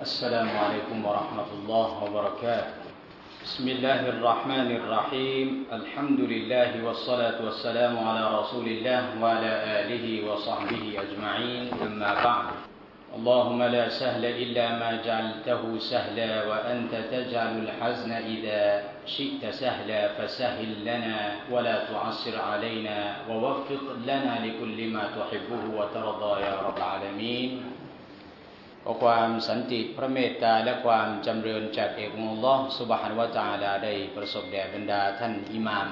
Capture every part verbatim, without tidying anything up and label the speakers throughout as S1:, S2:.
S1: السلام عليكم ورحمة الله وبركاته بسم الله الرحمن الرحيم الحمد لله والصلاة والسلام على رسول الله وعلى آله وصحبه أجمعين أما بعد اللهم لا سهل إلا ما جعلته سهلا وأنت تجعل الحزن إذا شئت سهلا فسهل لنا ولا تعسر علينا ووفق لنا لكل ما تحبه وترضى يا رب العالمينขอความสันติพระเมตตาและความจำเริญจากเอกองค์อัลเลาะห์ซุบฮานะฮูวะตะอาลาได้ประสบแด่บรรดาท่านอิหม่าม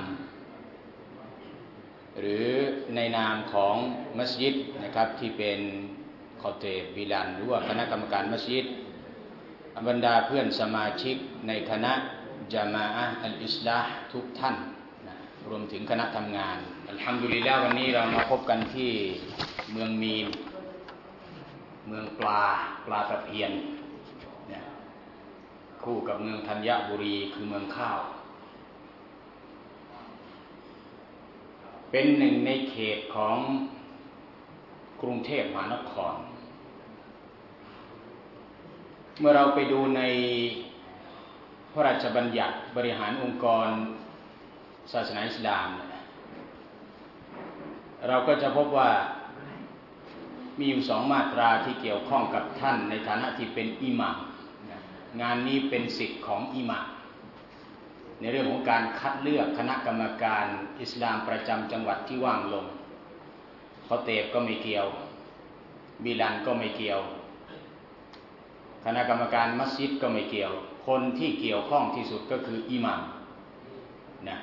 S1: หรือในนามของมัสยิดนะครับที่เป็นคอเตบบิลันหรือว่าคณะกรรมการมัสยิดบรรดาเพื่อนสมาชิกในคณะญะมาอะห์อัลอิสลาห์ทุกท่านนะรวมถึงคณะทำงานอัลฮัมดุลิลลาห์วันนี้เรามาพบกันที่เมืองมีนเมืองปลาปลาตะเพียนเนี่ยคู่กับเมืองธัญบุรีคือเมืองข้าวเป็นหนึ่งในเขตของกรุงเทพมหานครเมื่อเราไปดูในพระราชบัญญัติบริหารองค์กรศาสนาอิสลามเราก็จะพบว่ามีอยู่สองมาตราที่เกี่ยวข้องกับท่านในฐานะที่เป็นอิหม่ามงานนี้เป็นสิทธิ์ของอิหม่ามในเรื่องของการคัดเลือกคณะกรรมการอิสลามประจำจังหวัดที่ว่างลงคอเตบก็ไม่เกี่ยวบิลันก็ไม่เกี่ยวคณะกรรมการมัสยิดก็ไม่เกี่ยวคนที่เกี่ยวข้องที่สุดก็คืออิหม่ามนะ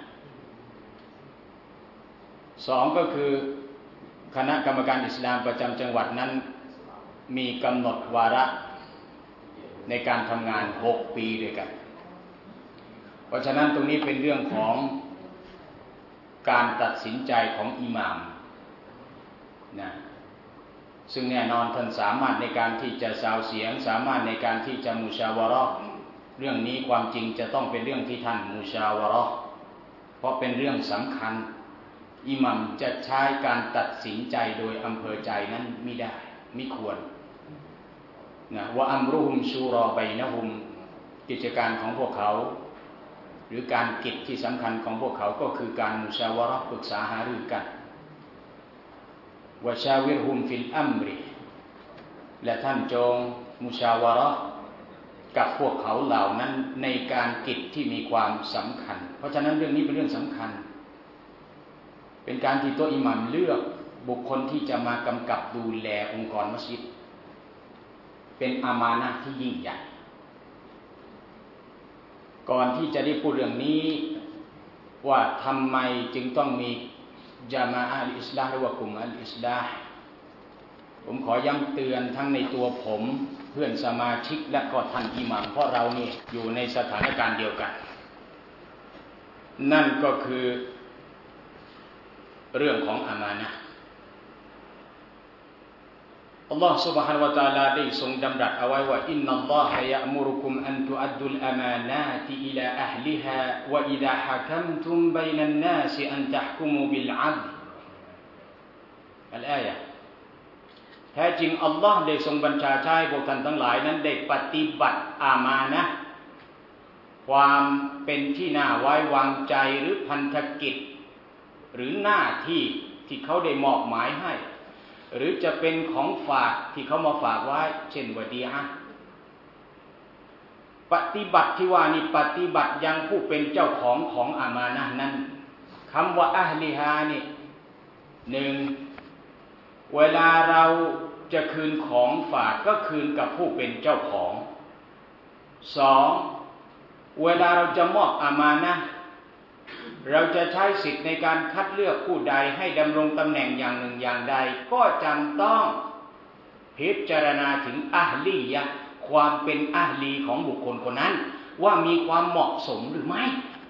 S1: สองก็คือคณะกรรมการอิสลามประจำจังหวัดนั้นมีกำหนดวาระในการทำงานหกปีด้วยกันเพราะฉะนั้นตรงนี้เป็นเรื่องของการตัดสินใจของอิหม่ามนะซึ่งแน่นอนท่านสามารถในการที่จะซาวเสียงสามารถในการที่จะมุชาวะเราะห์เรื่องนี้ความจริงจะต้องเป็นเรื่องที่ท่านมุชาวะเราะห์เพราะเป็นเรื่องสำคัญอิหมัมจะใช้การตัดสินใจโดยอำเภอใจนั้นไม่ได้ไม่ควรนะว่าอัมรุฮุมชูรอบัยนะฮุมกิจการของพวกเขาหรือการกิจที่สำคัญของพวกเขาก็คือการมุชาวะเราะห์ปรึกษาหารือกันวะชาวิรฮุมฟิลอัมริและท่านจงมุชาวะเราะห์กับพวกเขาเหล่านั้นในการกิจที่มีความสำคัญเพราะฉะนั้นเรื่องนี้เป็นเรื่องสำคัญเป็นการที่ตัวอิหมัมเลือกบุคคลที่จะมากำกับดูแลองค์กรมัสยิดเป็นอามานะห์ที่ยิ่งใหญ่ก่อนที่จะได้พูดเรื่องนี้ว่าทำไมจึงต้องมีญะมาอะห์อัลอิสลาห์หรือว่ากลุ่มอัลอิสลาห์ผมขอย้ำเตือนทั้งในตัวผมเพื่อนสมาชิกและก็ท่านอิหมัมเพราะเรานี่อยู่ในสถานการณ์เดียวกันนั่นก็คือเรื่องของอามานะห์อัลลอฮฺ سبحانه และ تعالى ได้ทรงดำรัสเอาไว้ว่าอินนัลลอฮะยะอ์มุรุกุมอันตุอัดดุลอามานาติอิลาอะห์ลิฮาวะอิซาฮะกัมตุมบัยนันนาสอันตะห์กุมูบิลอัดลอัลอายะห์แท้จริงอัลลอฮ์ได้ทรงบัญชาใช้พวกท่านทั้งหลายนั้นได้ปฏิบัติอามานะห์ความเป็นที่น่าไว้วางใจหรือพันธกิจหรือหน้าที่ที่เขาได้มอบหมายให้หรือจะเป็นของฝากที่เขามาฝากไว้เช่นวะดีอะห์ปฏิบัติที่ว่านี่ปฏิบัติยังผู้เป็นเจ้าของของอามานะห์นั้นคำว่าอะห์ลิฮานี่หนึ่งเวลาเราจะคืนของฝากก็คืนกับผู้เป็นเจ้าของสองเวลาเราจะมอบอามานะห์เราจะใช้สิทธิ์ในการคัดเลือกผู้ใดให้ดำรงตำแหน่งอย่างหนึ่งอย่างใดก็จำต้องพิจารณาถึงอะห์ลียะห์ความเป็นอะห์ลีของบุคคลคนนั้นว่ามีความเหมาะสมหรือไม่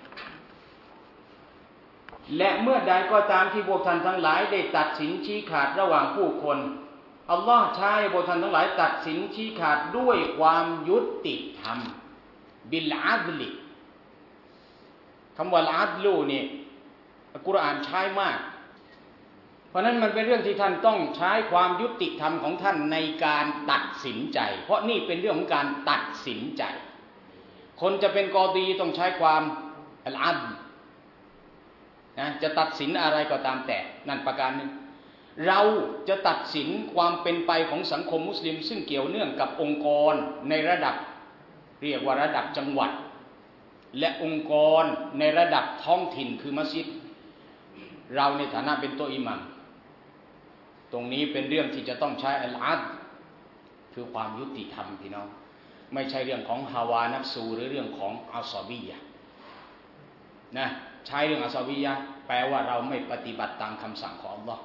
S1: และเมื่อใดก็ตามที่พวกท่านทั้งหลายได้ตัดสินชี้ขาดระหว่างผู้คนอัลลอฮ์ใช้พวกท่านทั้งหลายตัดสินชี้ขาดด้วยความยุติธรรมบิลอัดลิคำว่าอัดลูนี่อัลกุรอานใช้มากเพราะนั้นมันเป็นเรื่องที่ท่านต้องใช้ความยุติธรรมของท่านในการตัดสินใจเพราะนี่เป็นเรื่องของการตัดสินใจคนจะเป็นกอฎีต้องใช้ความอัลอัดนะจะตัดสินอะไรก็ตามแต่นั่นประการหนึ่งเราจะตัดสินความเป็นไปของสังคมมุสลิมซึ่งเกี่ยวเนื่องกับองค์กรในระดับเรียกว่าระดับจังหวัดและองค์กรในระดับท้องถิ่นคือมัสยิดเราในฐานะเป็นตัวอิหมัมตรงนี้เป็นเรื่องที่จะต้องใช้อัลอัดคือความยุติธรรมพี่น้องไม่ใช่เรื่องของฮาวานัฟซูหรือเรื่องของอัศบียะนะใช้เรื่องอัศบียะแปลว่าเราไม่ปฏิบัติตามคำสั่งของอัลลอฮ์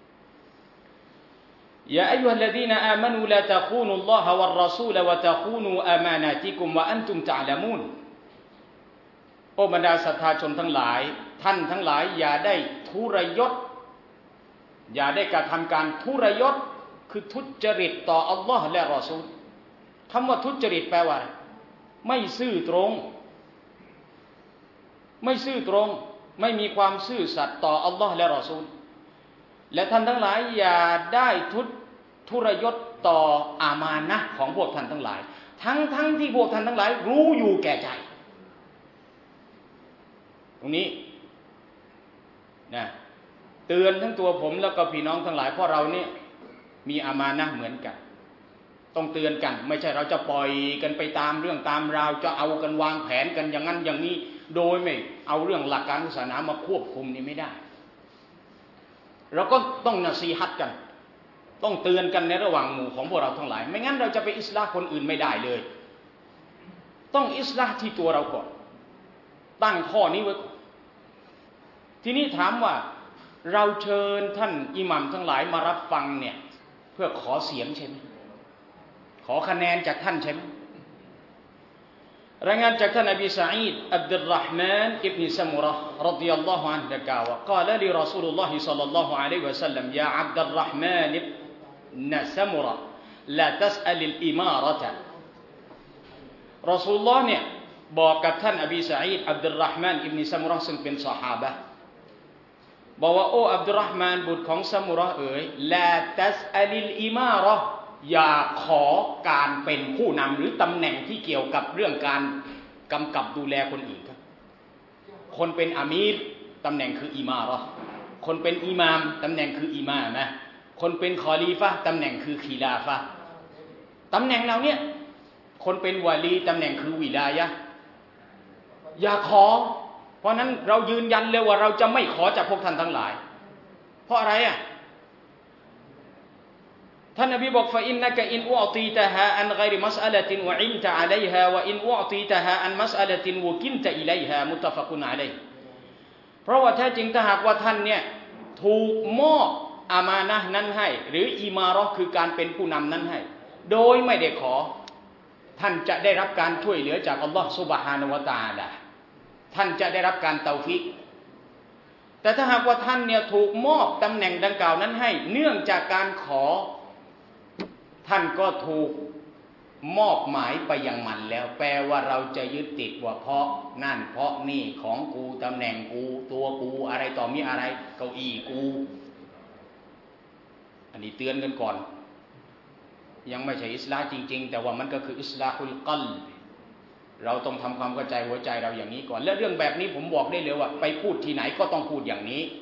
S1: ยาอัยยูฮัลลซีนอามานูลาตะคูนุลลอฮะวัรรอซูลวะตะคูนูอามานาติกุมวะอันตุมตะอ์ละมูนโอ้บรรดาศรัทธาชนทั้งหลายท่านทั้งหลายอย่าได้ทุรยศอย่าได้กระทำการทุรยศคือทุจริตต่ออัลลอฮ์และรอซูลคำว่าทุจริตแปลว่าอะไรไม่ซื่อตรงไม่ซื่อตรงไม่มีความซื่อสัตย์ต่ออัลลอฮ์และรอซูลและท่านทั้งหลายอย่าได้ทุทุรยศต่ออามานะห์ของพวกท่านทั้งหลายทั้งทั้งที่พวกท่านทั้งหลายรู้อยู่แก่ใจตรงนี้นะเตือนทั้งตัวผมแล้วก็พี่น้องทั้งหลายเพราะเราเนี่ยมีอามานะห์เหมือนกันต้องเตือนกันไม่ใช่เราจะปล่อยกันไปตามเรื่องตามราวจะเอากันวางแผนกันอย่างนั้นอย่างนี้โดยไม่เอาเรื่องหลักการศาสนามาควบคุมนี่ไม่ได้เราก็ต้องนะซีฮัตกันต้องเตือนกันในระหว่างหมู่ของพวกเราทั้งหลายไม่งั้นเราจะไปอิสลาห์คนอื่นไม่ได้เลยต้องอิสลาห์ที่ตัวเราก่อนตั้งข้อนี้ไว้ก่อนทีนี้ถามว่าเราเชิญท่านอิหมัมทั้งหลายมารับฟังเนี่ยเพื่อขอเสียงใช่ไหมขอคะแนนจากท่านใช่ไหมรายงานจากท่านอบีซะอีดอับดุลเราะห์มานอิบนุซัมุเราะห์รฎิยัลลอฮุอันฮุกล่าวว่ากล่าวลิรอซูลุลลอฮิศ็อลลัลลอฮุอะลัยฮิวะซัลลัมยาอับดุลเราะห์มานอิบนุซัมุเราะห์ลาตัสอัลิลอิมาเราะตะรอซูลุลลอฮ์เนี่ยบอกกับท่านอบีซะอีดอับดุลเราะห์มานอิบนุซัมุเราะห์ซึ่งเป็นซอฮาบะห์บอกว่าโอ้อับดุลเราะห์มานบุตรของซัมุเราะห์เอ๋ยลาตัสอัลิลอิมาเราะห์อย่าขอการเป็นผู้นำหรือตำแหน่งที่เกี่ยวกับเรื่องการกำกับดูแลคนอื่นครับคนเป็นอามีรตำแหน่งคืออิมาเราะห์คนเป็นอิหม่ามตำแหน่งคืออิมามะคนเป็นคอลีฟะห์ตำแหน่งคือคีลาฟะห์ตำแหน่งเหล่านี้คนเป็นวะลีตำแหน่งคือวิลายะห์อย่าขอเพราะนั้นเรายืนยันเลยว่าเราจะไม่ขอจากพวกท่านทั้งหลายเพราะอะไรอ่ะท่านนบีบอกฟะอินนะกะอินอุอตีตะฮาอันฆอยริมัสอะละตินวะอินตะอะลัยฮาวะอินอุอตีตะฮาอันมัสอะละตินวะกินตะอิลัยฮามุตตะฟักุนอะลัยฮิเพราะว่าแท้จริงถ้าหากว่าท่านเนี่ยถูกมอบอามานะห์นั้นให้หรืออิมาเราะห์คือการเป็นผู้นำนั้นให้โดยไม่ได้ขอท่านจะได้รับการช่วยเหลือจากอัลลอฮฺซุบฮานะฮูวะตะอาลาท่านจะได้รับการเตาฟิกแต่ถ้าหากว่าท่านเนี่ยถูกมอบตำแหน่งดังกล่าวนั้นให้เนื่องจากการขอท่านก็ถูกมอบหมายไปอย่างมันแล้วแปลว่าเราจะยึดติดว่าเพราะนั่นเพราะนี่ของกูตำแหน่งกูตัวกูอะไรต่อมีอะไรเก้าอี้กูอันนี้เตือนกันก่อนยังไม่ใช่อิสลามจริงๆแต่ว่ามันก็คืออิสลาฮุลกัลบเราต้องทำความเข้าใจหัวใจเราอย่างนี้ก่อนและเรื่องแบบนี้ผมบอกได้เลยว่าไปพูดที่ไหนก็ต้องพูดอย่างนี้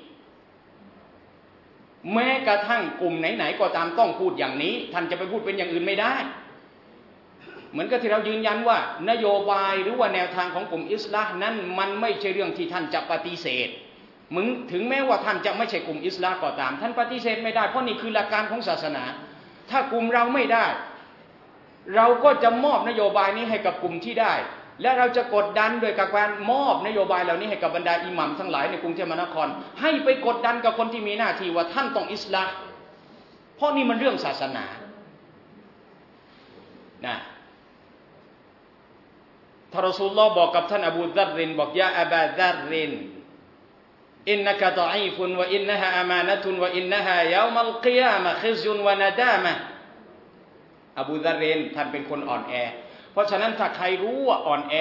S1: แม้กระทั่งกลุ่มไหนๆก็ตามต้องพูดอย่างนี้ท่านจะไปพูดเป็นอย่างอื่นไม่ได้เหมือนกับที่เรายืนยันว่านโยบายหรือว่าแนวทางของกลุ่มอิสลามนั้นมันไม่ใช่เรื่องที่ท่านจะปฏิเสธมึงถึงแม้ว่าท่านจะไม่ใช่กลุ่มอิสลามก็ตามท่านปฏิเสธไม่ได้เพราะนี่คือหลักการของศาสนาถ้ากลุ่มเราไม่ได้เราก็จะมอบนโยบายนี้ให้กับกลุ่มที่ได้และเราจะกดดันโดยการมอบนโยบายเหล่านี้ให้กับบรรดาอิหมัมทั้งหลายในกรุงเทพมหานครให้ไปกดดันกับคนที่มีหน้าที่ว่าท่านต้องอิสลามเพราะนี่มันเรื่องศาสนานะท่านรอซูลุลลอฮ์บอกกับท่านอบูซัรรินบอกยาอะบาซัรรินอินนะกะฎออีฟุนวะอินนะฮาอามานะตุนวะอินนะฮายอมัลกิยามะคิซยุนวะนะดามะอบูซัรรินท่านเป็นคนอ่อนแอเพราะฉะนั้นถ้าใครรู้ว่าอ่อนแอ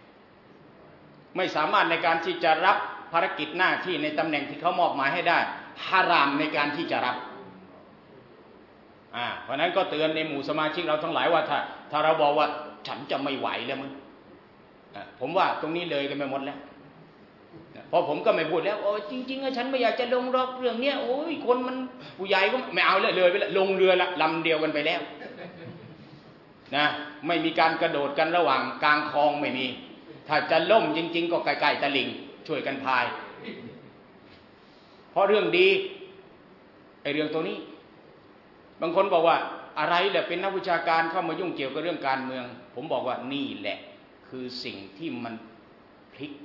S1: ไม่สามารถในการที่จะรับภารกิจหน้าที่ในตำแหน่งที่เขามอบหมายให้ได้ฮารามในการที่จะรับอ่าเพราะนั้นก็เตือนในหมู่สมาชิกเราทั้งหลายว่าถ้าถ้าเราบอกว่าฉันจะไม่ไหวแล้วมึงผมว่าตรงนี้เลยกันไปหมดแล้วเพราะผมก็ไม่พูดแล้วโอ้จริงๆฉันไม่อยากจะลงรอกเรื่องเนี้ยโอ้ยคนมันผู้ใหญ่ก็ไม่เอาเลยเลยไปลงเรือละลำเดียวกันไปแล้วนะไม่มีการกระโดดกันระหว่างกลางคลองไม่มีถ้าจะล่มจริงๆก็ใกล้ๆตะลิ่งช่วยกันพายเพราะเรื่องดีไอ้เรื่องตัวนี้บางคนบอกว่าอะไรแหละเป็นนักวิชาการเข้ามายุ่งเกี่ยวกับเรื่องการเมืองผมบอกว่านี่แหละคือสิ่งที่มันพลิก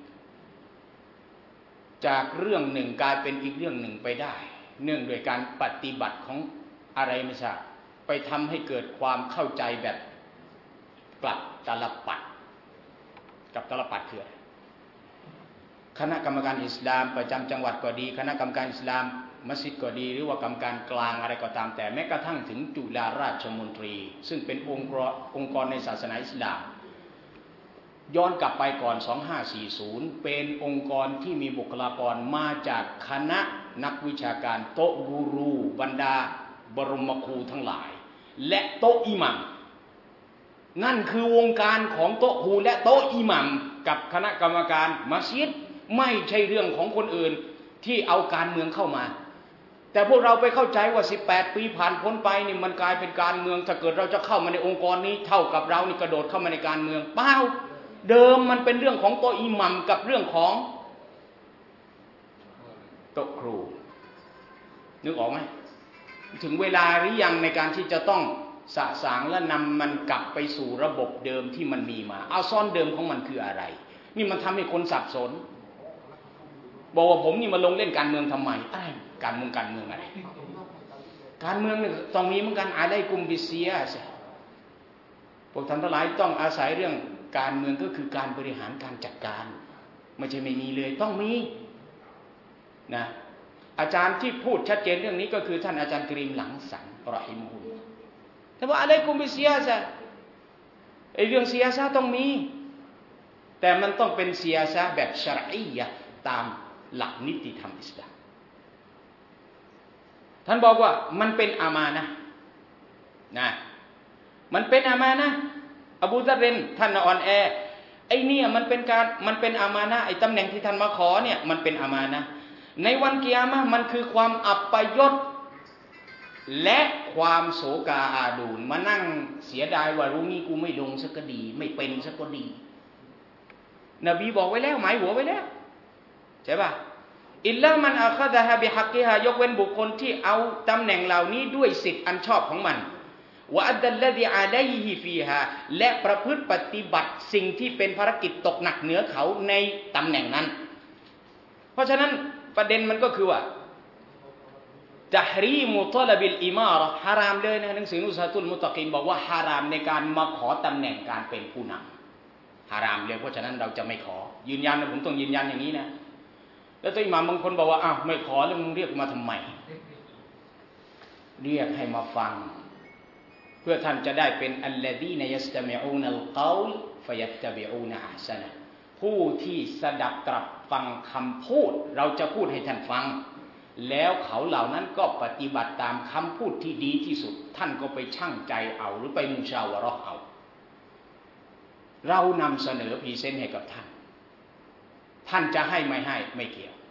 S1: จากเรื่องหนึ่งกลายเป็นอีกเรื่องหนึ่งไปได้เนื่องโดยการปฏิบัติของอะไรไม่ทราบไปทำให้เกิดความเข้าใจแบบกลับตลปัดกับตลปัดคือคณะกรรมการอิสลามประจำจังหวัดก็ดีคณะกรรมการอิสลามมัสยิดก็ดีหรือว่ากรรมการกลางอะไรก็ตามแต่แม้กระทั่งถึงจุฬาราชมนตรีซึ่งเป็นองค์กรองค์กรในศาสนาอิสลามย้อนกลับไปก่อนสองห้าสี่ศูนย์เป็นองค์กรที่มีบุคลากรมาจากคณะนักวิชาการโตะกูรูบรรดาบรมครูทั้งหลายและโตะอิหมัมนั่นคือวงการของโตะครูและโตะอิหมัมกับคณะกรรมการมัสยิดไม่ใช่เรื่องของคนอื่นที่เอาการเมืองเข้ามาแต่พวกเราไปเข้าใจว่าสิบแปดปีผ่านพ้นไปนี่มันกลายเป็นการเมืองถ้าเกิดเราจะเข้ามาในองค์กรนี้เท่ากับเรานี่กระโดดเข้ามาในการเมืองเปล่าเดิมมันเป็นเรื่องของโตะอิหมัมกับเรื่องของโตะครูนึกออกไหมถึงเวลาหรือยังในการที่จะต้องสะสางและนำมันกลับไปสู่ระบบเดิมที่มันมีมาเอาซ่อนเดิมของมันคืออะไรนี่มันทำให้คนสับสนบอกว่าผมนี่มาลงเล่นการเมืองทำไมอะไรการเมืองการเมืองอะไรการเมืองนี่ต้องมีเหมือนกันอะไรกุมบิเซียสพวกท่านทั้งหลายต้องอาศัยเรื่องการเมืองก็คือการบริหารการจัดการไม่ใช่ไม่มีเลยต้องมีนะอาจารย์ที่พูดชัดเจนเรื่องนี้ก็คือท่านอาจารย์กรีมหลังสันรอฮิมฮุลลอฮ์แต่ว่าอะไรกุมบิเซียสไอ้เรื่องเซียซะต้องมีแต่มันต้องเป็นเซียซะแบบชะรอียะตามหลักนิติธรรมอิสลามท่านบอกว่ามันเป็นอามานะห์นะมันเป็นอามานะห์อบูซะรินท่านอ่อนแอไอ้เนี่ยมันเป็นการมันเป็นอามานะห์ไอ้ตำแหน่งที่ท่านมาขอเนี่ยมันเป็นอามานะห์ในวันกิยามะห์มันคือความอัปยศและความโศกาอาดูลมานั่งเสียดายว่ารู้งี้กูไม่ลงสักก็ดีไม่เป็นสักก็ดีนบีบอกไว้แล้วหมายหัวไว้แล้วใช่ป่ะอิลลามันอาคาดะฮะบิฮักกิฮายกเว้นบุคคลที่เอาตำแหน่งเหล่านี้ด้วยสิทธิ์อันชอบของมันวะอัดดัลลซีอะลัยฮิฟีฮาและประพฤติปฏิบัติสิ่งที่เป็นภารกิจตกหนักเหนือเขาในตำแหน่งนั้นเพราะฉะนั้นประเด็นมันก็คือว่าตะฮรีมุตลบิลอิมาระฮารามเลยนะหนังสือนุสฮะตุลมุตตะกีนบอกว่าฮารามในการมาขอตำแหน่งการเป็นผู้นำฮารามเลยเพราะฉะนั้นเราจะไม่ขอยืนยันนะผมต้องยืนยันอย่างนี้นะแล้วตัวอิหม่ามบางคนบอกว่าอ้าวไม่ขอแล้วมึงเรียกมาทำไมเรียกให้มาฟังเพื่อท่านจะได้เป็นอัลลดีนยัสตะมิอูนัลกอลฟะยัตตะบิอูนอะห์ซะนะผู้ที่สดับตรับฟังคำพูดเราจะพูดให้ท่านฟังแล้วเขาเหล่านั้นก็ปฏิบัติตามคำพูดที่ดีที่สุดท่านก็ไปชั่งใจเอาหรือไปมุชาวะเราะห์เอาเรานำเสนอพรีเซนต์ให้กับท่านท่านจะให้ไม่ให้ไม่เกี่ยว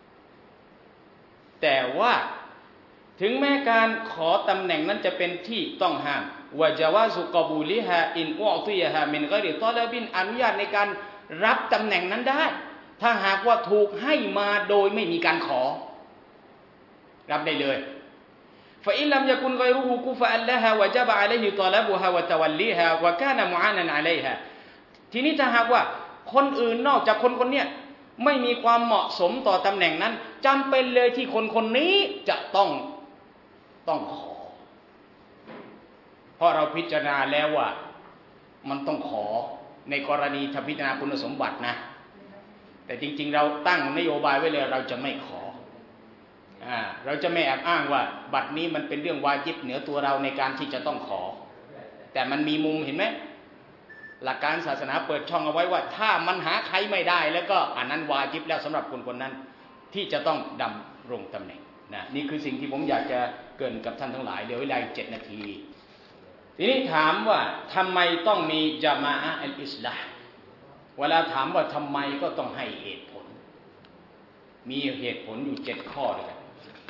S1: แต่ว่าถึงแม้การขอตำแหน่งนั้นจะเป็นที่ต้องห้ามวะจาวาซุกอบูลิฮาอินอุอติยะฮามินกอยริตอลาบินอนุญาตในการรับตำแหน่งนั้นได้ถ้าหากว่าถูกให้มาโดยไม่มีการขอรับได้เลยฟะอินลัมยะกุนกอยรุฮูกุฟะอัลละฮาวะจะบะอะลัยฮิตอลาบุฮาวะตะวัลลีฮาวะกานะมุอานันอะลัยฮาทีนี้ถ้าหากว่าคนอื่นนอกจากคนคนเนี้ยไม่มีความเหมาะสมต่อตำแหน่งนั้นจำเป็นเลยที่คนคนนี้จะต้องต้องขอเพราะเราพิจารณาแล้วว่ามันต้องขอในกรณีถ้าพิจารณาคุณสมบัตินะแต่จริงๆเราตั้งนโยบายไว้เลยเราจะไม่ขออ่าเราจะไม่แอบอ้างว่าบัตรนี้มันเป็นเรื่องวาญิบเหนือตัวเราในการที่จะต้องขอแต่มันมีมุมเห็นไหมหลักการศาสนาเปิดช่องเอาไว้ว่าถ้ามันหาใครไม่ได้แล้วก็อันนั้นวาญิบแล้วสำหรับคนคนนั้นที่จะต้องดำรงตำแหน่งนะนี่คือสิ่งที่ผมอยากจะเกริ่นกับท่านทั้งหลายเดี๋ยวเวลาเจ็ดนาทีทีนี้ถามว่าทำไมต้องมีญะมาอะห์อัลอิสลาห์เวลาถามว่าทำไมก็ต้องให้เหตุผลมีเหตุผลอยู่เจ็ดข้อด้วยกัน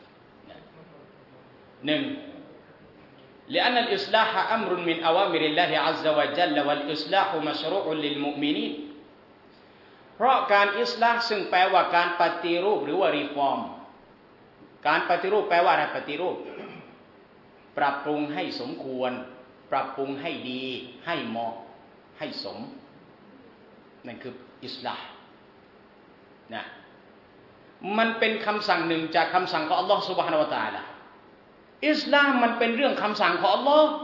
S1: หนึ่งلأن الإصلاح أمر من أوامر الله عز وجل والإصلاح مشروع للمؤمنين เพราะการอิสลาห์ซึ่งแปลว่าการปฏิรูปหรือว่ารีฟอร์มการปฏิรูปแปลว่าอะไรปฏิรูปปรับปรุงให้สมควรปรับปรุงให้ดีให้เหมาะให้สมนั่นคืออิสลาห์นะมันเป็นคำสั่งหนึ่งจากคำสั่งของอัลลอฮฺซุบฮานะฮูวะตะอาลาอิสลามมันเป็นเรื่องคำสั่งของอัลลอฮ์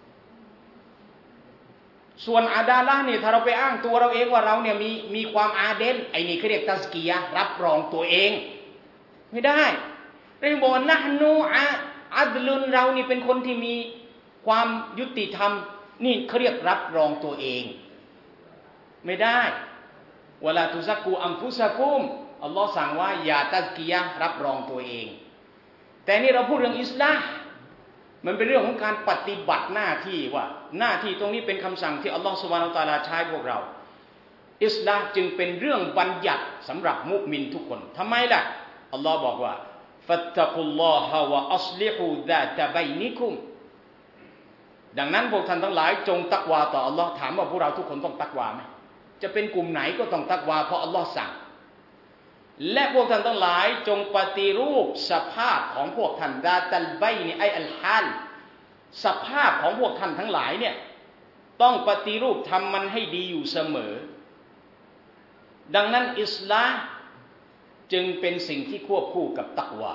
S1: ส่วนอาดาละห์นี่ถ้าเราไปอ้างตัวเราเองว่าเราเนี่ยมีมีความอาเดลไอ้นี่เขาเรียกตัซกียะห์รับรองตัวเองไม่ได้เราบอกนะฮ์นูอะอัดลุนเรานี่เป็นคนที่มีความยุติธรรมนี่เขาเรียกรับรองตัวเองไม่ได้วะลาตุซักกูอันฟุซะกุมอัลลอฮ์สั่งว่าอย่าตัซกียะห์รับรองตัวเองแต่นี่เราพูดเรื่องอิสลามมันเป็นเรื่องของการปฏิบัติหน้าที่ว่าหน้าที่ตรงนี้เป็นคำสั่งที่อัลลอฮฺซุบฮานะฮูวะตะอาลาใช้พวกเราอิสลามจึงเป็นเรื่องบัญญัติสำหรับมุมินทุกคนทำไมล่ะอัลลอฮ์บอกว่าฟัตตะกุลลอฮะวะอัศลิฮูซาตะบัยนิกุมดังนั้นพวกท่านทั้งหลายจงตักวาต่ออัลลอฮ์ถามว่าพวกเราทุกคนต้องตักวาไหมจะเป็นกลุ่มไหนก็ต้องตักวาเพราะอัลลอฮ์สั่งและพวกท่านทั้งหลายจงปฏิรูปสภาพของพวกท่านดาตัลไบนี่ไออัลฮาลสภาพของพวกท่านทั้งหลายเนี่ยต้องปฏิรูปทำมันให้ดีอยู่เสมอดังนั้นอิสลามจึงเป็นสิ่งที่ควบคู่กับตักวา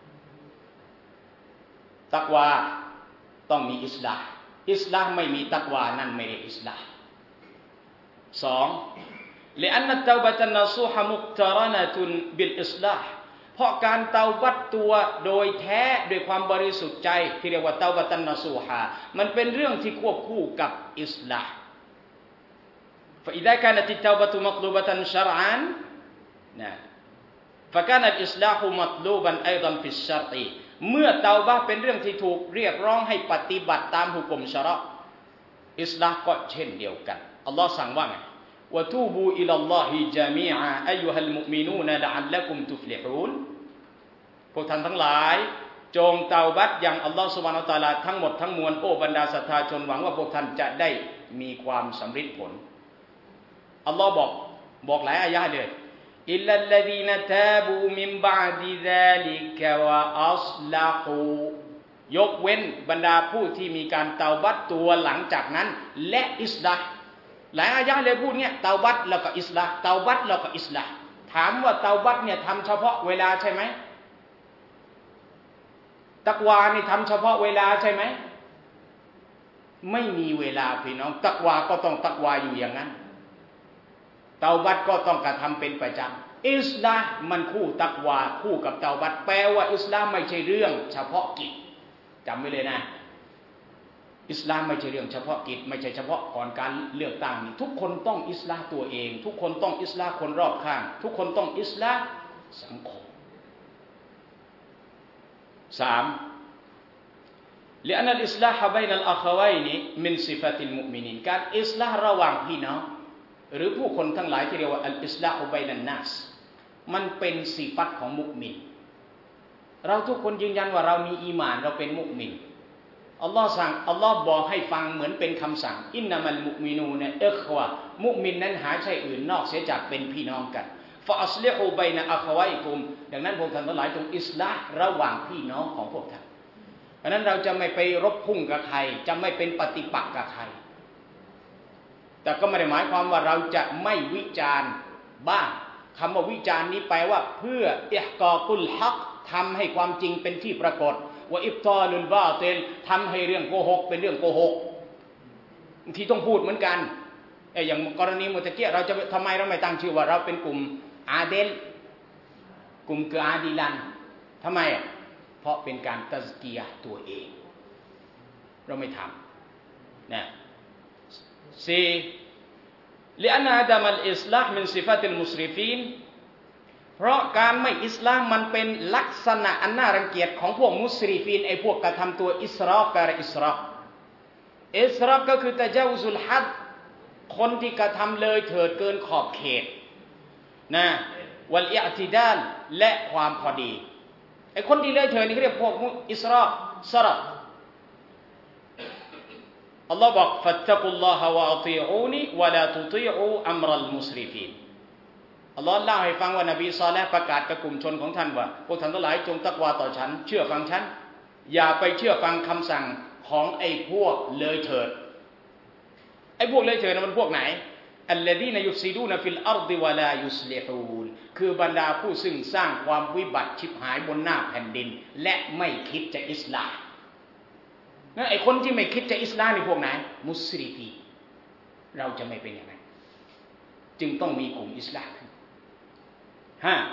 S1: ตักวาต้องมีอิสลามอิสลามไม่มีตักวานั่นไม่ได้อิสลามสองلأن التوبة النصوح مقترنة بالإصلاح เพราะการเตาบัตตัวโดยแท้ด้วยความบริสุทธิ์ใจที่เรียกว่าเตาบัตันนสูฮามันเป็นเรื่องที่ควบคู่กับอิสลาม فإذا كانت التوبة مطلوبة شرعا فكان الإصلاح مطلوبا أيضا في الشرع เมื่อเตาบะเป็นเรื่องที่ถูกเรียกร้องให้ปฏิบัติตามหุกมชะเราะห์อิสลามก็เช่นเดียวกันอัลลอฮ์สั่งว่าไงوتوبوا إلى الله جميعا أيها المؤمنون لعلكم تفلحون พวกท่านทั้งหลายจงเตาบัตอย่างอัลลอฮฺซุบฮานะฮูวะตะอาลาทั้งหมดทั้งมวลโอ้บรรดาศรัทธาชนหวังว่าพวกท่านจะได้มีความสำเร็จผลอัลลอฮ์บอกบอกหลายอายะห์เลยอิลลัลลซีนะตาบูมินบะอ์ดิซาลิกะวะอัศละฮูยกเว้นบรรดาผู้ที่มีการเตาบัตตัวหลังจากนั้นและอิสลาห์หลายอายะห์เลยพูดเงี้ยเตาบัตแล้วก็อิสลาห์เตาบัตแล้วก็อิสลาห์ถามว่าเตาบัตเนี่ยทำเฉพาะเวลาใช่ไหมตักวานี่ทำเฉพาะเวลาใช่ไหมไม่มีเวลาพี่น้องตักวาก็ต้องตักวาอยู่อย่างนั้นเตาบัตก็ต้องกระทำเป็นประจำอิสลาห์มันคู่ตักวาคู่กับเตาบัตแปลว่าอิสลามไม่ใช่เรื่องเฉพาะกิจจำไว้เลยนะอิสลามไม่ใช่เรื่องเฉพาะกิจไม่ใช่เฉพาะก่อนการเลือกตั้งนี่ทุกคนต้องอิสลามตัวเองทุกคนต้องอิสลามคนรอบข้างทุกคนต้องอิสลามสังคมสามلأن الإصلاح بين الأخوين من صفات المؤمنين การอิสลามระหว่างพี่น้องหรือผู้คนทั้งหลายที่เรียกว่าอัลอิสลาฮุบัยนันนัสมันเป็นสิฟัตของมุมินเราทุกคนยืนยันว่าเรามีอีหม่านเราเป็นมุมินอัลลอฮ์สั่งอัลลอฮ์บอกให้ฟังเหมือนเป็นคำสั่งอินนามัลมุมินูนะอิควะมุมินนั้นหาใช่อื่นนอกเสียจากเป็นพี่น้องกันฟะอัศลิฮูบัยนะอะควะอิกุมดังนั้นพวกท่านทั้งหลายจงอิสลาห์ระหว่างพี่น้องของพวกท่านเพราะนั้นเราจะไม่ไปรบพุ่งกับใครจะไม่เป็นปฏิปักษ์กับใครแต่ก็ไม่ได้หมายความว่าเราจะไม่วิจารณ์บ้างคำว่าวิจารณ์นี้แปลว่าเพื่ออิฮกอกุลฮักทำให้ความจริงเป็นที่ปรากฏว่าอิบตอลุลบาติลทำให้เรื่องโกหกเป็นเรื่องโกหกบางทีต้องพูดเหมือนกันไอ้อย่างกรณีมุตะเกียเราจะทำไมเราไม่ตั้งชื่อว่าเราเป็นกลุ่มอาเดลกลุ่มเกออาดีลันทำไมอ่ะเพราะเป็นการตัซกียะห์ตัวเองเราไม่ทำนะสี่ لأن عدم الإصلاح من صفات المسرفين เพ
S2: เพราะการไม่อิสลามมันเป็นลักษณะอันน่ารังเกียจของพวกมุสริฟีนไอ้พวกกระทำตัวอิสราฟกับอิสราฟอิสราฟก็คือตะเจ้าซุลฮัดคนที่กระทำเลยเถิดเกินขอบเขตนะวัลอิอติดาลและความพอดีไอ้คนที่เลยเถิดนี่เรียกพวกอิสราฟซะรฟอัลลอฮ์บอกฟัตตะกุลลอฮะวะอัฏฏอูนีวะลาตุฏฏอูอัมรัลมุสริฟีนอัลลอฮ์เล่าให้ฟังว่านบีศอเลห์ประกาศกับกลุ่มชนของท่านว่าพวกท่านทั้งหลายจงตักวาต่อฉันเชื่อฟังฉันอย่าไปเชื่อฟังคำสั่งของไอ้พวกเลยเถิดไอ้พวกเลยเถิดมันพวกไหนอัลลดีนยุฟซิดูนฟิลอัรฎิวะลายุศลิฮูนคือบรรดาผู้ซึ่งสร้างความวิบัติชิบหายบนหน้าแผ่นดินและไม่คิดจะอิสลามนั่นไอ้คนที่ไม่คิดจะอิสลามนี่พวกไหนมุสริฟีเราจะไม่เป็นอย่างนั้นจึงต้องมีกลุ่มอิสลามฮะ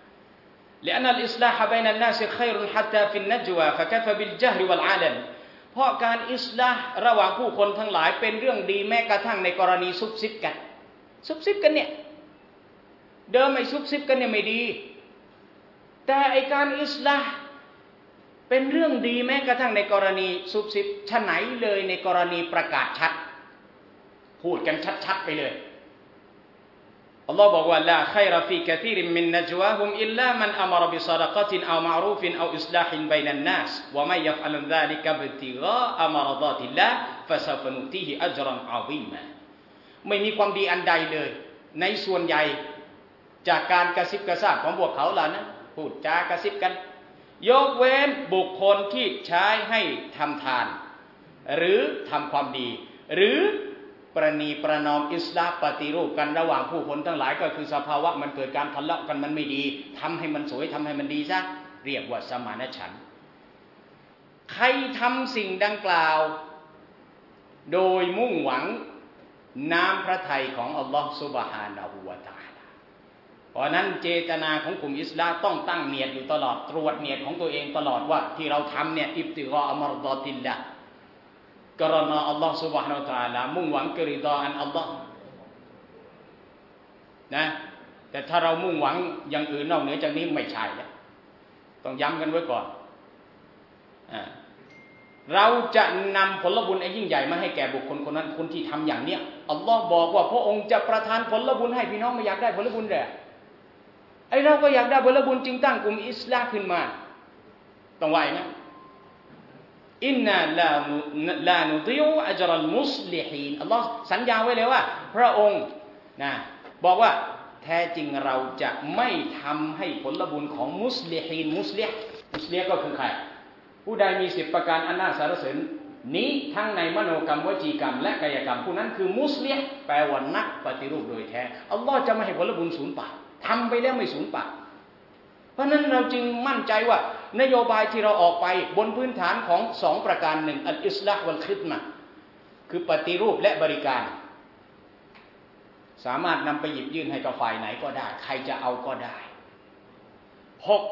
S2: لأن الإصلاح بين الناس خير حتى في النجوى فكفى بالجهر والعلن เพราะการอิสลาห์ระหว่างผู้คนทั้งหลายเป็นเรื่องดีแม้กระทั่งในกรณีซุบซิบกันซุบซิบกันเนี่ยเดิมไอ้ซุบซิบกันเนี่ยไม่ดีแต่ไอ้การอิสลาห์เป็นเรื่องดีแม้กระทั่งในกรณีซุบซิบฉะไหนเลยในกรณีประกาศชัดพูดกันชัดๆไปเลยอัลลอฮ์บอกว่าลาขัยรฟีกะซีรมินนัจวาฮุมอิลลามันอะมรบิศอดะกะตินเอามะอรูฟินเอาอิศลาฮินบัยนันนัสวะมัยยัฟอะลุซาลิกะบิติฆาอะมรฎอติลลาฮ์ฟะซาวฟะนุติฮิอัจรันอะซีมาไม่มีความดีอันใดเลยในส่วนใหญ่จากการกระซิบกระซาบของพวกเขาเหล่านั้นพูดจากระซิบกันยกเว้นบุคคลที่ใช้ให้ทำทานหรือทำความดีหรือประนีประนอมอิสลามปฏิรูปกันระหว่างผู้คนทั้งหลายก็คือสภาวะมันเกิดการทะเลาะกันมันไม่ดีทำให้มันสวยทำให้มันดีซะเรียกว่าสมานฉันท์ใครทำสิ่งดังกล่าวโดยมุ่งหวังน้ำพระทัยของอัลลอฮฺซุบฮานะฮูวะตะอาลาเพราะนั้นเจตนาของกลุ่มอิสลามต้องตั้งเนียดอยู่ตลอดตรวจเนียดของตัวเองตลอดว่าที่เราทำเนี่ยอิบติฆออัมรฎอติลลาฮ์กรณาอัลลอฮฺ سبحانه และ تعالى มุ่งหวังกริดาอันอัลลอฮฺนะแต่ถ้าเรามุ่งหวังอย่างอื่นนอกเหนือจากนี้ไม่ใช่แล้วต้องย้ำกันไว้ก่อนเราจะนำผลบุญอันยิ่งใหญ่มาให้แก่บุคคลคนนั้นคนที่ทำอย่างเนี้ยอัลลอฮฺบอกว่าพระองค์จะประทานผลบุญให้พี่น้องไม่อยากได้ผลบุญเลยไอเราก็อยากได้ผลบุญจึงตั้งกลุ่มอิสลามขึ้นมาต้องไหวนะอินนาลาลานุดิอูอัจรัลมุสลิฮีนอัลลอฮ์สัญญาไว้เลยว่าพระองค์นะบอกว่าแท้จริงเราจะไม่ทำให้ผลบุญของมุสลิฮีนมุสลิฮ์มุสลิฮ์ก็คือใครผู้ใดมีสิบประการอันน่าสรรเสริญนี้ทั้งในมโนกรรมวจีกรรมและกายกรรมผู้นั้นคือมุสลิฮ์แปลว่านักปฏิรูปโดยแท้อัลลอฮ์จะไม่ให้ผลบุญสูญเปล่าทำไปแล้วไม่สูญเปล่าเพราะนั้นเราจึงมั่นใจว่านโยบายที่เราออกไปบนพื้นฐานของสองประการหนึ่งอัลอิสลาฮ์วัลคิดมะห์คือปฏิรูปและบริการสามารถนำไปหยิบยื่นให้กับฝ่ายไหนก็ได้ใครจะเอาก็ได้หก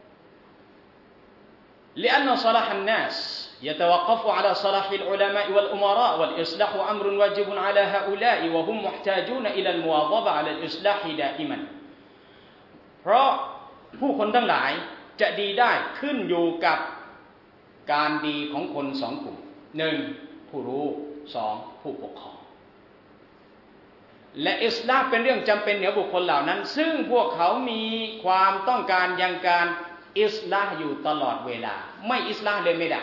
S2: لأن صلاح الناس يتوقف على صلاح العلماء والأمراء والإصلاح أمر واجب على هؤلاء وهم محتاجون إلى المواظبة على الإصلاح دائما เพราะผู้คนทั้งหลายจะดีได้ขึ้นอยู่กับการดีของคนสองกลุ่มหนึ่งผู้รู้สองผู้ปกครองและอิสลามเป็นเรื่องจำเป็นเหนือบุคคลเหล่านั้นซึ่งพวกเขามีความต้องการยังการอิสลามอยู่ตลอดเวลาไม่อิสลามเลยไม่ได้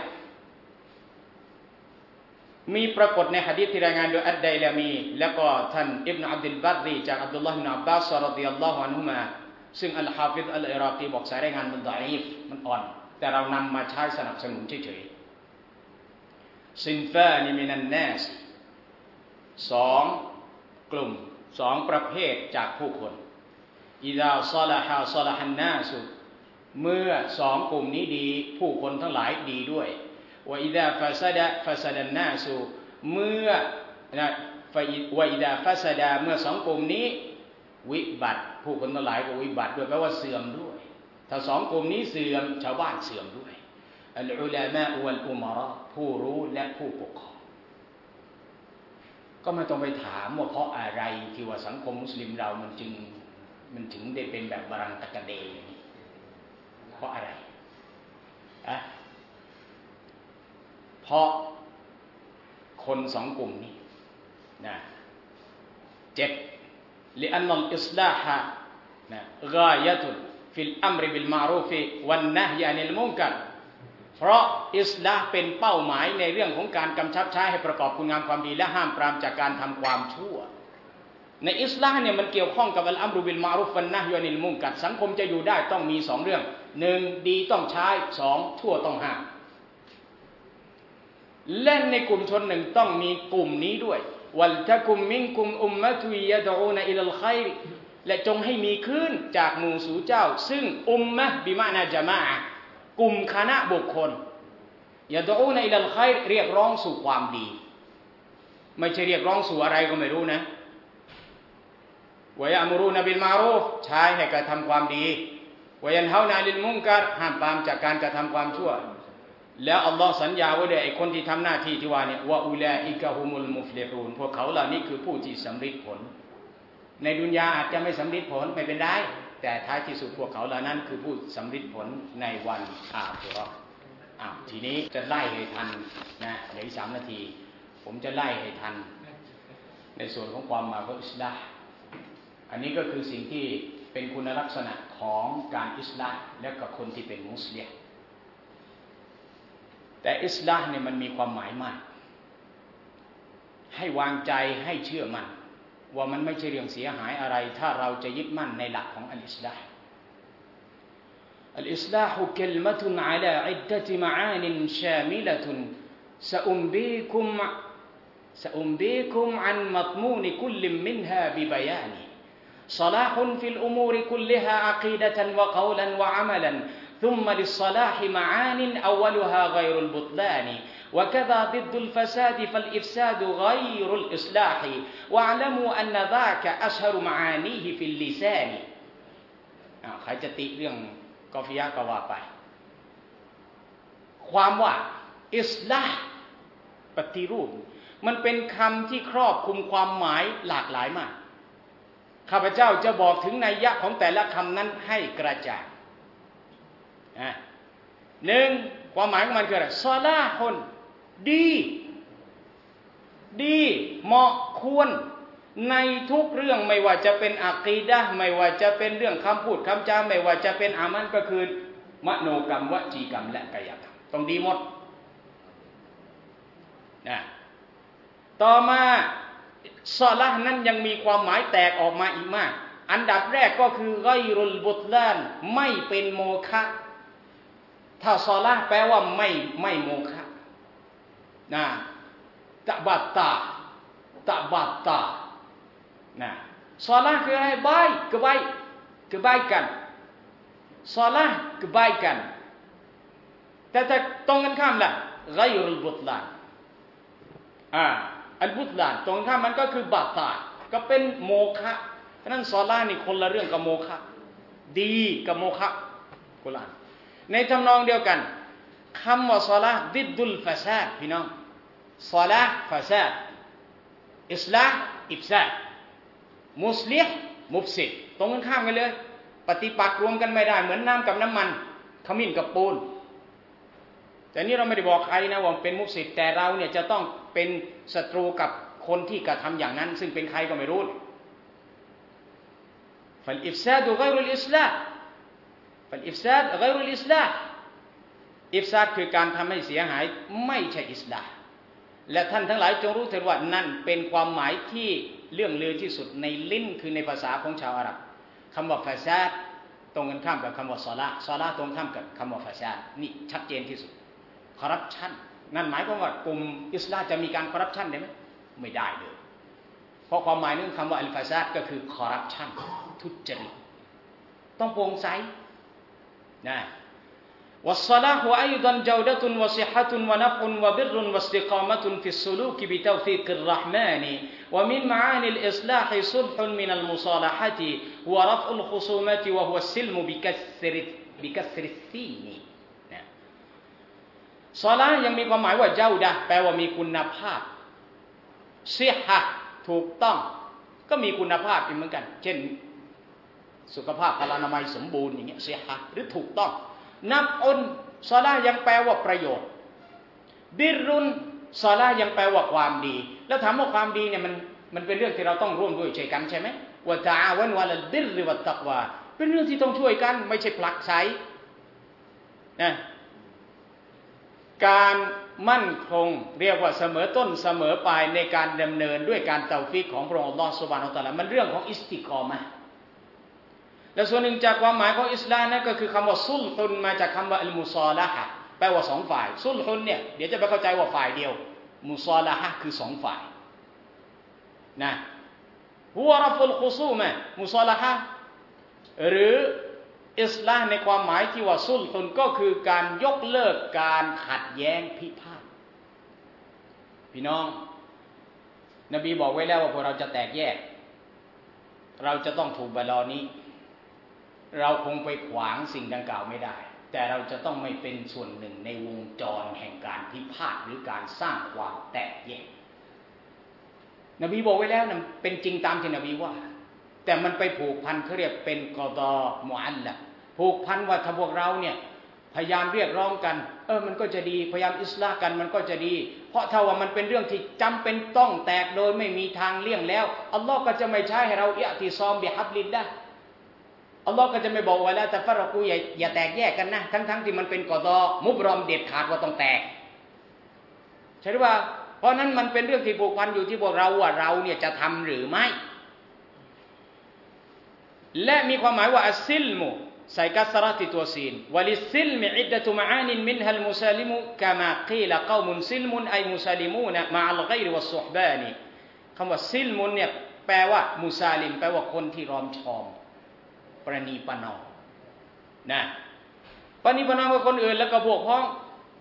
S2: มีปรากฏในหะดีษที่รายงานโดยอัดไดลามีแล้วก็ท่านอิบนุอับดุลบัรรีจากอับดุลลอฮ์อิบนุอับบาสรอฎิยัลลอฮุอันฮุมาซึ่งอัลฮาฟิฎอัลอิรากีบอกสายรายงานมันดออีฟมันอ่อนแต่เรานำมาใช้สนับสนุนเฉยๆซินฟานิมินันนัสสองกลุ่มสองประเภทจากผู้คนอิดาซอลาฮาซอลาฮันนาสุเมื่อสองกลุ่มนี้ดีผู้คนทั้งหลายดีด้วยวะอิดาฟาซาดะฟาซาดันนาสุเมื่อนะวะอิดาฟาซาดะเมื่อสองกลุ่มนี้วิบัติผู้คนทั้งหลายก็วิบัติด้วยแปลว่าเสื่อมด้วยถ้าสองกลุ่มนี้เสื่อมชาวบ้านเสื่อมด้วยอัลอุลามะวัลอุมะเราะห์ผู้รู้และผู้ปกครองก็ไม่ต้องไปถามว่าเพราะอะไรที่ว่าสังคมมุสลิมเรามันจึงมันถึงได้เป็นแบบบารังตะกะเดอย่างนี้เพราะอะไรอะเพราะคนสองกลุ่มนี้นะเจ็ด لأن الإصلاح นะ غاية في الأمر بالمعروف والنهي عن المنكر เพราะอิสลาห์เป็นเป้าหมายในเรื่องของการกำชับใช้ให้ประกอบคุณงามความดีและห้ามปรามจากการทำความชั่วในอิสลาห์เนี่ยมันเกี่ยวข้องกับอัลอัมรุบิลมารุฟวันนะฮิวะนิลมุนกัรสังคมจะอยู่ได้ต้องมีสองเรื่องหนึ่งดีต้องใช้สองชั่วต้องห้ามและในกลุ่มชนหนึ่งต้องมีกลุ่มนี้ด้วยวัลตะกุมมินกุมอุมมะตุยะดอูนอิลัลค็อยรและจงให้มีขึ้นจากหมู่สู่เจ้าซึ่งอุมมะบิมะนาญะมาอะห์กลุ่มคณะบุคคลยะดอูนอิลัลค็อยรเรียกร้องสู่ความดีไม่ใช่เรียกร้องสู่อะไรก็ไม่รู้นะวะยะมุรูนบิลมารูฟใช้ให้กระทำความดีวะยันฮาวนะอันิลมุนกัรห้ามปรามจากการกระทำความชั่วแล้วอัลลอฮ์สัญญาไว้ด้วยไอ้คนที่ทำหน้าที่ที่ว่าเนี่ยวะอูลาอิกะฮุมุลมุฟลิฮูนพวกเขาเหล่านี้คือผู้ที่สำเร็จผลในดุนยาอาจจะไม่สำเร็จผลไม่เป็นไรแต่ท้ายที่สุดพวกเขาเหล่านั้นคือผู้สำเร็จผลในวันอาคิเราะห์อ้าวทีนี้จะไล่ให้ทันนะเหลืออีกสามนาทีผมจะไล่ให้ทันในส่วนของความหมายของอิสลาห์อันนี้ก็คือสิ่งที่เป็นคุณลักษณะของการอิสลาห์และกับคนที่เป็นมุสลิมแต่อิสลาห์เนี่ยมันมีความหมายมากให้วางใจให้เชื่อมั่นว่ามันไม่ใช่เรื่องเสียหายอะไรถ้าเราจะยึดมั่นในหลักของอัลอิสลาห์อัลอิสลาห์คัลมะตุนอะลาอิดดะติมะอานินชามิละตุนซะอุมบีกุมซะอุมบีกุมอันมัฎมูนคุลมินฮาบิบะยานีصلاح في الأمور كلها عقيدة وقولا وعملا ثم للصلاح معان أولها غير البطلان وكذا ضد الفساد فالإفساد غير الإصلاح واعلموا أن ذاك أشهر معانيه في اللسان ใครจะติเรื่องกอฟิยะห์ก็ว่าไปความว่าอิสลาห์ปฏิรูปมันเป็นคำที่ครอบคลุมความหมายหลากหลายมากข้าพเจ้าจะบอกถึงนัยยะของแต่ละคำนั้นให้กระจ่างหนึ่งความหมายของมันคืออะไรซอลาฮุนดีดีเหมาะควรในทุกเรื่องไม่ว่าจะเป็นอะกีดะห์ไม่ว่าจะเป็นเรื่องคำพูดคำจาไม่ว่าจะเป็นอามัลก็คือมโนกรรมวจีกรรมและกายกรรมต้องดีหมดนะต่อมาซอลาห์นั้นยังมีความหมายแตกออกมาอีกมากอันดับแรกก็คือไกรุลบุตลานไม่เป็นโมฆะถ้าซอลาห์แปลว่าไม่ไม่โมฆะนะตะบัตตาตะบัตตานะซอลาห์คืออะไร baik kebaik kebaikan ซอลาห์ kebaikan แต่แต่ตรงกันข้ามล่ะไกรุลบุตลานอ่าอัลบุตลานตรงข้ามมันก็คือบาตาก็เป็นโมฆะเพราะนั้นซอลาห์นี่คนละเรื่องกับโมฆะดีกับโมฆะคนละในทำนองเดียวกันคำว่าซอลาห์ดิดดุลฟาซาดพี่น้องซอลาห์ฟาซาดอิสลาห์อิฟซาดมุสลิมมุฟซิดตรงกันข้ามกันเลยปฏิปักษ์รวมกันไม่ได้เหมือนน้ำกับน้ำมันขมิ้นกับปูนแต่นี่เราไม่ได้บอกใครนะว่าเป็นมุฟซิดแต่เราเนี่ยจะต้องเป็นศัตรูกับคนที่กระทำอย่างนั้นซึ่งเป็นใครก็ไม่รู้ฟัลอิฟซาดغير الإصلاحฟัลอิฟซาดغير الإصلاحอิฟซาดคือการทำให้เสียหายไม่ใช่อิสลาห์และท่านทั้งหลายจงรู้เถิดว่านั่นเป็นความหมายที่เรื่องลือที่สุดในลิ้นคือในภาษาของชาวอาหรับคำว่าฟาซาดตรงกันข้ามกับคำว่าซอลาห์ซอลาห์ตรงข้ามกับคำว่าฟาซาดนี่ชัดเจนที่สุดคอร์รัปชันนั่นหมายความว่ากลุ่มอิสลามจะมีการคอร์รัปชันได้ไหมไม่ได้เลยเพราะความหมายนึงคำว่าอัลฟาซาดก็คือคอร์รัปชันทุจริตต้องโปร่งใสนะوالصلاح أيضا جودة وصحة ونفع وبر واستقامة في السلوك بتوفيق الرحمن ومن معاني الإصلاح صلح من المصالحة ورفع الخصومات وهو السلم بكسر بكسر السينซอลาห์ยังมีความหมายว่าเจ้าดะแปลว่ามีคุณภาพซิฮะห์ถูกต้องก็มีคุณภาพเหมือนกันเช่นสุขภาพพลานามัยสมบูรณ์อย่างเงี้ยเสียหายหรือถูกต้องนับอุนซอลายังแปลว่าประโยชน์บิรุนซอลายังแปลว่าความดีแล้วถามว่าความดีเนี่ยมันมันเป็นเรื่องที่เราต้องร่วมด้วยช่วยกันใช่ไหมวะตะอาวันวะลัลบิรวัตตักวาเป็นเรื่องที่ต้องช่วยกันไม่ใช่ผลักไสนะการมั่นคงเรียกว่าเสมอต้นเสมอปลายในการดำเนินด้วยการเตาฟีกของพระองค์อัลลอฮฺซุบฮานะฮูวะตะอาลามันเรื่องของอิสติกอมะห์และส่วนหนึ่งจากความหมายของอิสลามนั่นก็คือคำว่าซุลฮุนมาจากคำว่าอัลมุซอละฮะห์แปลว่าสองฝ่ายซุลฮุนเนี่ยเดี๋ยวจะไปเข้าใจว่าฝ่ายเดียวมุซอละฮะห์คือสองฝ่ายนะฮัวรัฟุลคุซูมะมุซอละฮะห์หรืออิสลามในความหมายที่ว่าซุลฮุนก็คือการยกเลิกการขัดแย้งพิพาทพี่น้องนบีบอกไว้แล้วว่าพวกเราจะแตกแยกเราจะต้องถูกบาลอนี้เราคงไปขวางสิ่งดังกล่าวไม่ได้แต่เราจะต้องไม่เป็นส่วนหนึ่งในวงจรแห่งการพิพาทหรือการสร้างความแตกแยกนบีบอกไว้แล้วนะเป็นจริงตามที่นบีว่าแต่มันไปผูกพันเขาเรียกเป็นกอฎอมุอัลละผูกพันว่าถ้าพวกเราเนี่ยพยายามเรียกร้องกันเออมันก็จะดีพยายามอิสลาห์กันมันก็จะดีเพราะถ้าว่ามันเป็นเรื่องที่จำเป็นต้องแตกโดยไม่มีทางเลี่ยงแล้วอัลลอฮ์ก็จะไม่ใช้ให้เราอิอติซอมบิฮับลิลละอัลลอฮ์ก็จะไม่บอกว่าแล้วแต่ฟะรอกูอย่าอย่าแตกแยกกันนะทั้งๆที่มันเป็นกอฎอมุบรอมเด็ดขาดว่าต้องแตกใช่หรือเปล่าเพราะนั้นมันเป็นเรื่องที่ผูกพันอยู่ที่พวกเราว่าเราเนี่ยจะทำหรือไม่และมีความหมายว่าอัสซิลมุใส่กัสระที่ตัวซีนวะลิสซิลมิอิดดะตุมะอานินมินฮัลมุซาลิมุกะมากีลกอมุนซิลมุนอัยมุซาลิมูนมะอัลฆอยรวัสซุฮบานีคำว่าซิลมุนเนี่ยแปลว่ามุซาลิมแปลว่าคนที่รอมชอมประนีประนอมนะประนีประนอมกับคนอื่นแล้วก็พวกพ้อง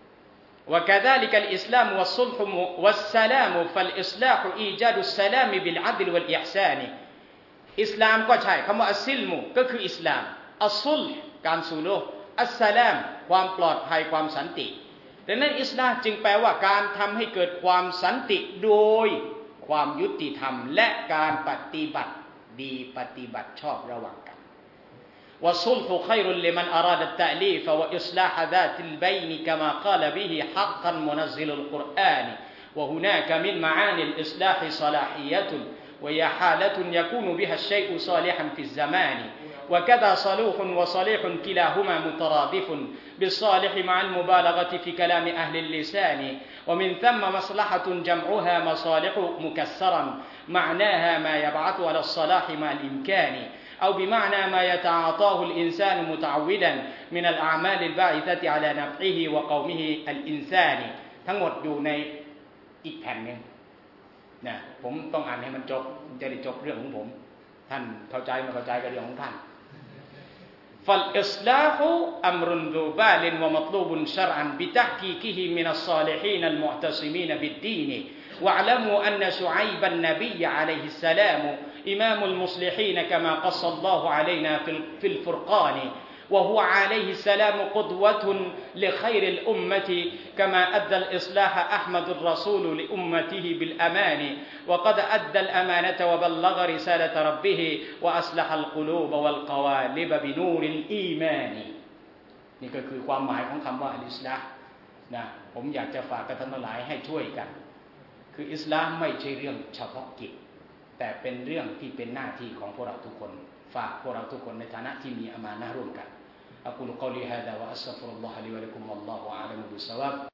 S2: وكذلك الإسلام والصلح والسلام فالإصلاح إيجاد السلام بالعدل والإحسان อิสลามก็ใช่คำว่าอัสซิลมุก็คืออิสลามอัสซุลห์การสู่โลกอัสสลามความปลอดภัยความสันติดังนั้นอิสลามจึงแปลว่าการทำให้เกิดความสันติโดยความยุติธรรมและการปฏิบัติดีปฏิบัติชอบระหว่างกันوالصلح خير لمن أراد التأليف وإصلاح ذات البين كما قال به حقا منزل القرآن وهناك من معاني الإصلاح صلاحية وهي حالة يكون بها الشيء صالحا في الزمان وكذا صلوح وصليح كلاهما مترادف بالصالح مع المبالغة في كلام أهل اللسان ومن ثم مصلحة جمعها مصالح مكسرا معناها ما يبعث على الصلاح مع الإمكان أو بمعنى ما يتعاطاه الإنسان متعودا من الأعمال الباعثة على نفعه وقومه الإنسان ทั้งหมดอยู่ในอีกแผ่นนึงนะผมต้องอ่านให้มันจบจะได้จบเรื่องของผมท่านเข้าใจไม่เข้าใจก็เรื่องของท่าน فالإصلاح أمر ذو بال ومطلوب شرعا بتحقيقه من الصالحين المعتصمين بالدين واعلموا أن شعيب النبي عليه السلام إمام المصلحين كما قص الله علينا في الفرقان وهو عليه السلام قدوة لخير الأمة كما أدى الإصلاح أحمد الرسول لأمته بالأمان وقد أدى الأمانة وبلغ رسالة ربه وأصلح القلوب والقوالب بنور الإيمان นี่ก็คือความหมายของคำว่าอิสลามนะผมอยากจะฝากกับท่านทั้งหลายให้ช่วยกันคืออิสลามไม่ใช่เรื่องเฉพาะกิจแต่เป็นเรื่องที่เป็นหน้าที่ของพวกเราทุกคนฝากพวกเราทุกคนในฐานะที่มีอามานะห์ร่วมกันأقول قولي هذا وأستغفر الله لي ولكم والله أعلم بالصواب